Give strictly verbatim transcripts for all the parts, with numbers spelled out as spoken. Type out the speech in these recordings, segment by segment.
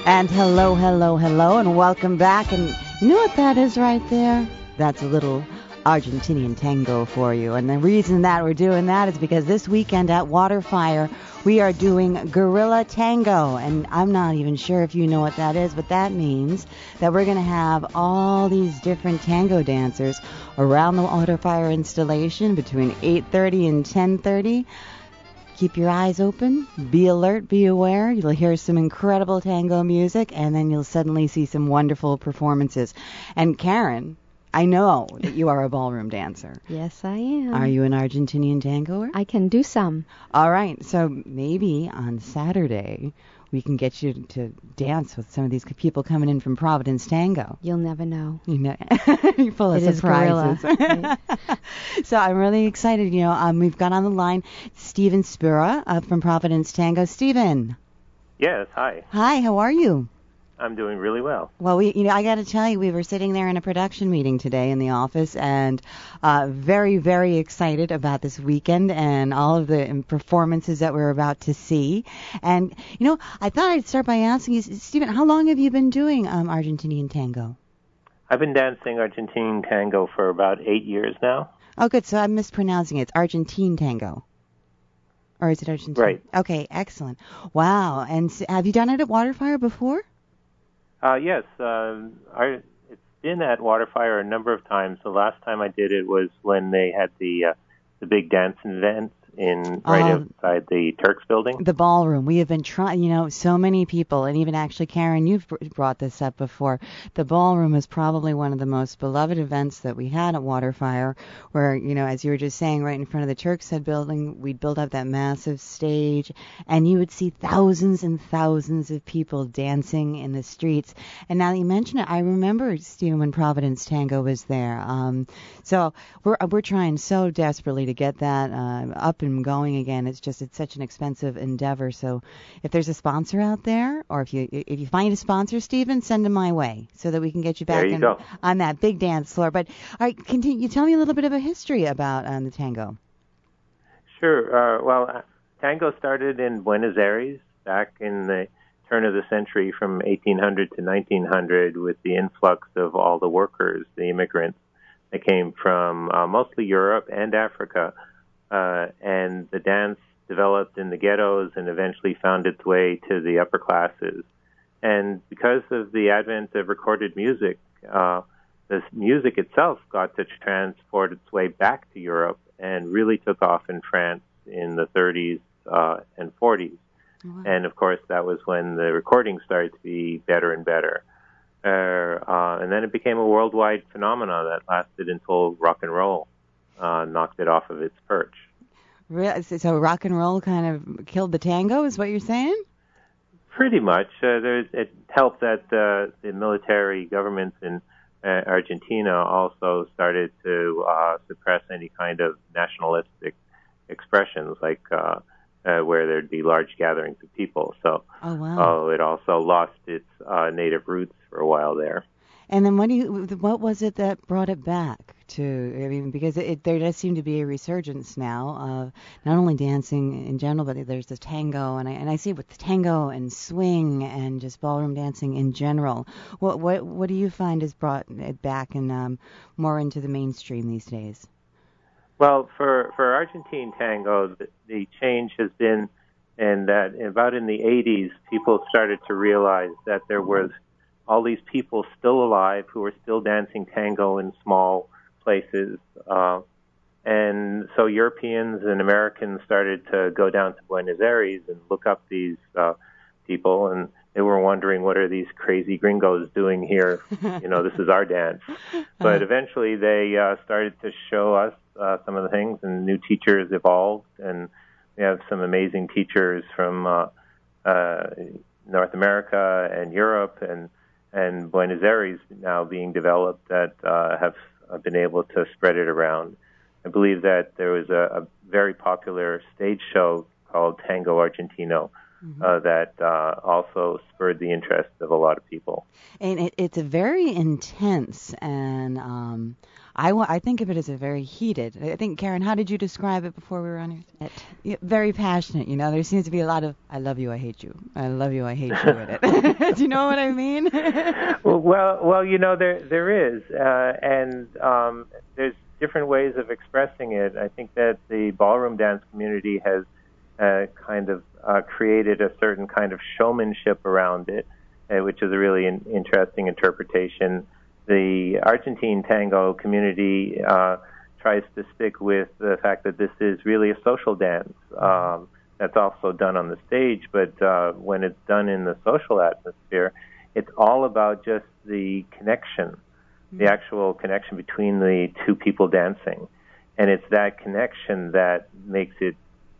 And hello, hello, hello, and welcome back. And you know what that is right there? That's a little Argentinian tango for you. And the reason that we're doing that is because this weekend at Waterfire, we are doing Guerrilla Tango. And I'm not even sure if you know what that is, but that means that we're going to have all these different tango dancers around the Waterfire installation between eight thirty and ten thirty. Keep your eyes open, be alert, be aware. You'll hear some incredible tango music, and then you'll suddenly see some wonderful performances. And Karen, I know that you are a ballroom dancer. Yes, I am. Are you an Argentinian tangoer? I can do some. All right, so maybe on Saturday we can get you to dance with some of these people coming in from Providence Tango. You'll never know. You know, you're full of it surprises. Is guerrilla. So I'm really excited. You know, um, we've got on the line Stephen Spura uh, from Providence Tango. Stephen. Yes. Hi. Hi. How are you? I'm doing really well. Well, we, you know, I got to tell you, we were sitting there in a production meeting today in the office, and uh, very, very excited about this weekend and all of the performances that we're about to see. And you know, I thought I'd start by asking you, Stephen, how long have you been doing um, Argentinian tango? I've been dancing Argentine tango for about eight years now. Oh, good. So I'm mispronouncing it. It's Argentine tango. Or is it Argentine? Right. Okay, excellent. Wow. And s- have you done it at Waterfire before? Uh, yes. Uh, I, it's been at Waterfire a number of times. The last time I did it was when they had the uh, the big dance event in right Oh. outside the Turks building. The ballroom. We have been trying, you know, so many people, and even actually, Karen, you've br- brought this up before. The ballroom is probably one of the most beloved events that we had at Waterfire, where, you know, as you were just saying, right in front of the Turks Head building, we'd build up that massive stage, and you would see thousands and thousands of people dancing in the streets. And now that you mention it, I remember, Stephen, when Providence Tango was there. Um, so we're we're trying so desperately to get that uh, up and going again. It's just it's such an expensive endeavor. So if there's a sponsor out there, or if you if you find a sponsor, Stephen, send them my way so that we can get you back There you in, go. on that big dance floor. But all right, continue. You tell me a little bit of a history about um, the tango. Sure. Uh, well, uh, tango started in Buenos Aires back in the turn of the century from eighteen hundred to nineteen hundred with the influx of all the workers, the immigrants that came from uh, mostly Europe and Africa. Uh, and the dance developed in the ghettos and eventually found its way to the upper classes. And because of the advent of recorded music, uh, this music itself got to transport its way back to Europe and really took off in France in the thirties uh, and forties. Wow. And, of course, that was when the recording started to be better and better. Uh, uh, and then it became a worldwide phenomenon that lasted until rock and roll uh, knocked it off of its perch. Re- So rock and roll kind of killed the tango, is what you're saying? Pretty much. Uh, there's, it helped that uh, the military governments in uh, Argentina also started to uh, suppress any kind of nationalistic expressions, like uh, uh, where there'd be large gatherings of people. So, Oh wow. oh, it also lost its uh, native roots for a while there. And then what do you? What was it that brought it back to? I mean, because it, there does seem to be a resurgence now of not only dancing in general, but there's the tango, and I and I see it with the tango and swing and just ballroom dancing in general. What what what do you find has brought it back and um, more into the mainstream these days? Well, for for Argentine tango, the, the change has been in that about in the eighties, people started to realize that there was all these people still alive who were still dancing tango in small places. Uh, and so Europeans and Americans started to go down to Buenos Aires and look up these uh, people, and they were wondering, what are these crazy gringos doing here? You know, this is our dance. But eventually they uh, started to show us uh, some of the things, and new teachers evolved, and we have some amazing teachers from uh, uh, North America and Europe and and Buenos Aires now being developed that uh, have uh, been able to spread it around. I believe that there was a, a very popular stage show called Tango Argentino mm-hmm. uh, that uh, also spurred the interest of a lot of people. And it, it's a very intense, and um, I, w- I think of it as a very heated. I think, Karen, how did you describe it before we were on here? It, yeah, very passionate, you know. There seems to be a lot of, I love you, I hate you. I love you, I hate you in it. Do you know what I mean? well, well, well, you know, there there is. Uh, and um, there's different ways of expressing it. I think that the ballroom dance community has uh, kind of uh, created a certain kind of showmanship around it, uh, which is a really in- interesting interpretation. The Argentine tango community uh, tries to stick with the fact that this is really a social dance. Um, that's also done on the stage, but uh, when it's done in the social atmosphere, it's all about just the connection, mm-hmm. the actual connection between the two people dancing. And it's that connection that makes it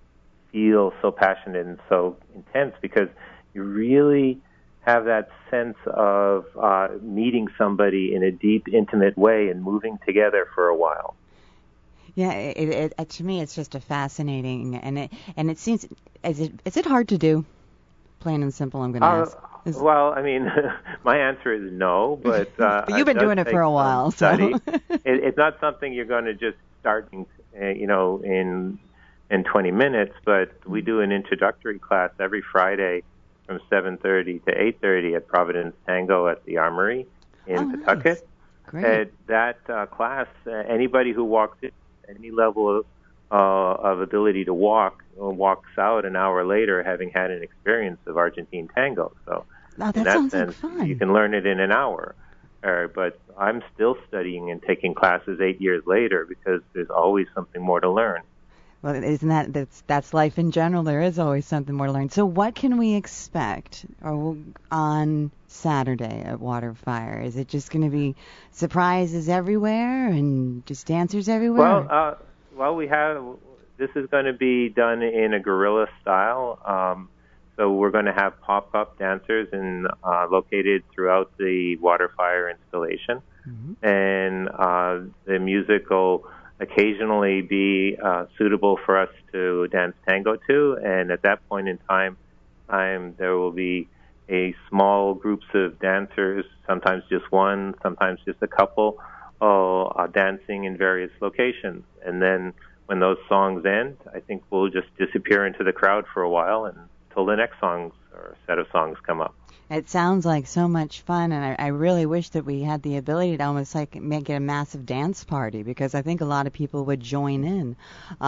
feel so passionate and so intense, because you really have that sense of uh, meeting somebody in a deep, intimate way and moving together for a while. Yeah, it, it, to me, it's just a fascinating, and it and it seems, is it is it hard to do? Plain and simple, I'm going to uh, ask. Is, well, I mean, my answer is no, but, uh, but you've been doing it for a while, so it, it's not something you're going to just start, uh, you know, in in twenty minutes. But we do an introductory class every Friday from seven thirty to eight thirty at Providence Tango at the Armory in oh, Pawtucket. Nice. Great. At that uh, class, uh, anybody who walks in, any level of, uh, of ability to walk, uh, walks out an hour later having had an experience of Argentine tango. So oh, that in that sounds sense, like fun. You can learn it in an hour. Uh, but I'm still studying and taking classes eight years later because there's always something more to learn. Well, isn't that that's that's life in general? There is always something more to learn. So, what can we expect or on Saturday at Waterfire? Is it just going to be surprises everywhere and just dancers everywhere? Well, uh, well, we have. This is going to be done in a guerrilla style. Um, so we're going to have pop-up dancers and uh, located throughout the Waterfire installation, mm-hmm. and uh, the music will occasionally be uh, suitable for us to dance tango to, and at that point in time, time there will be a small groups of dancers, sometimes just one, sometimes just a couple, uh, uh, dancing in various locations. And then when those songs end, I think we'll just disappear into the crowd for a while until the next songs or set of songs come up. It sounds like so much fun, and I, I really wish that we had the ability to almost like make it a massive dance party, because I think a lot of people would join in.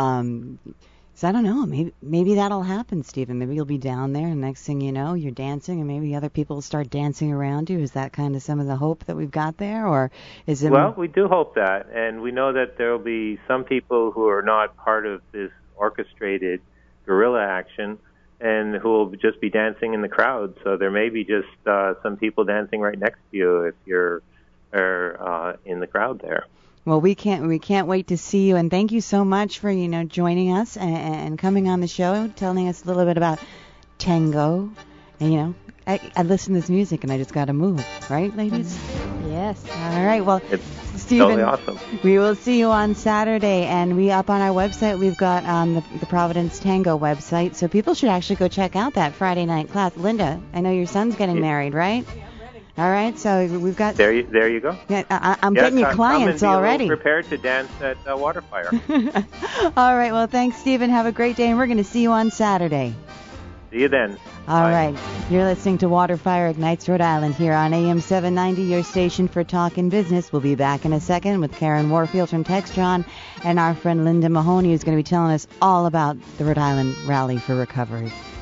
Um, so I don't know, maybe maybe that'll happen, Stephen. Maybe you'll be down there, and next thing you know, you're dancing, and maybe other people will start dancing around you. Is that kind of some of the hope that we've got there, or is it? Well, we do hope that, and we know that there will be some people who are not part of this orchestrated guerrilla action, and who will just be dancing in the crowd. So there may be just uh, some people dancing right next to you if you're are, uh, in the crowd there. Well, we can't we can't wait to see you, and thank you so much for you know joining us and, and coming on the show, telling us a little bit about tango. And you know, I, I listen to this music and I just got to move, right, ladies? Yes. All right. Well, it's Stephen, totally awesome. We will see you on Saturday, and we up on our website. We've got um, the, the Providence Tango website, so people should actually go check out that Friday night class. Linda, I know your son's getting married, right? All right, so we've got. There you, there you go. Yeah, I, I'm yes, getting you clients I'm already. Prepared to dance at uh, Waterfire. All right, well, thanks, Stephen. Have a great day, and we're going to see you on Saturday. See you then. All Bye. right. You're listening to Waterfire Ignites Rhode Island here on A M seven ninety, your station for talking business. We'll be back in a second with Karen Warfield from Textron and our friend Linda Mahoney, who's going to be telling us all about the Rhode Island Rally for Recovery.